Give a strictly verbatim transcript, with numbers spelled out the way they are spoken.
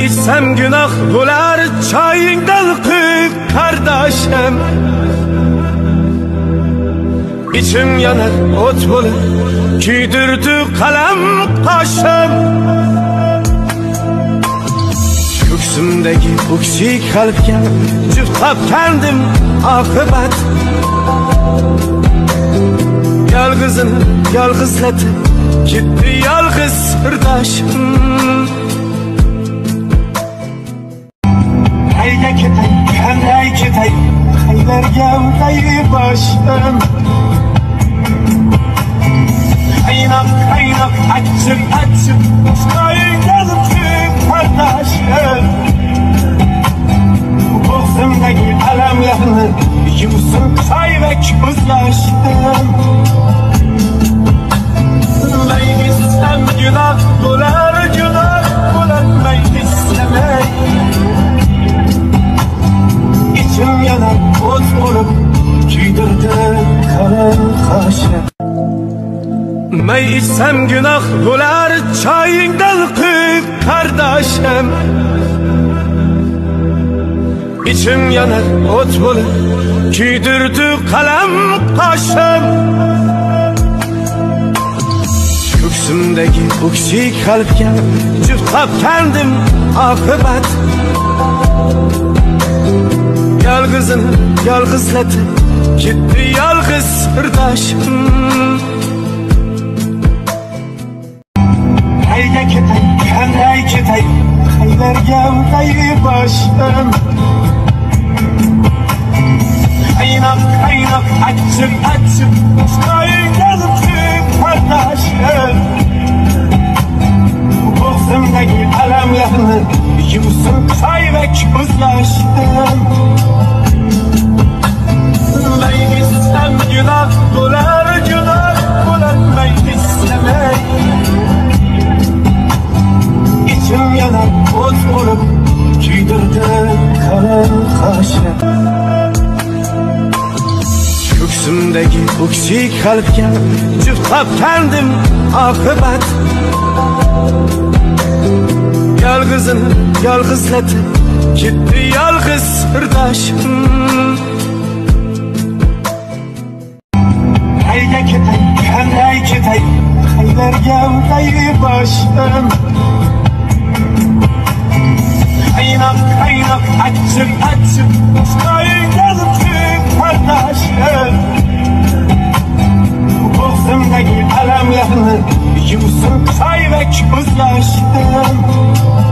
içsem günah bular, çayından kıyık kardeşim. İçim yanar ot bulur, küydürdü kalem kaşım. Köksümdeki uksi kalpken cüftap kendim akıbat. Yalgızını yalgızladı gitti yalgız sırdaşım. Hayda kitay, kanday kitay, haylarga kayı başım. Kaynak kaynak açıp açıp kayın yazıp kardeşim. Boğazımdaki alemlerini yusun çay ve közlaştım. Ben istem günah bular, günah bular ben istemey. İçim yanar ot olup küydürdü kalem kaşım. Ben içsem günah bular, çayından kıyık kardeşim. İçim yanar ot bulur, küydürdü kalem kaşım. Köksümdeki uksi kalpken cüftap kendim akıbat. Yalgızını yalgızladı gitti yalgız sırdaşım. Hayda kitay, kanday kitay, haylarga kayı başım. Kaynak kaynak açıp açıp kayın yazıp kardeşim. Boğazımdaki alemlerini yusun çay ve közlaştım. Ben istem günah bular, günah bular ben istemey. İçim yanar ot olup küydürdü kalem kaşım. Köksümdeki uksi kalpken cüftap kendim akıbat. Yalgızını yalgızladı gitti yalgız sırdaşım. Hayda kitay, kanday kitay, haylarga kayı başım. Kaynak kaynak açıp açıp kayın yazıp kardeşim. Boğazımdaki alemlerini yusun çay ve közlaştım.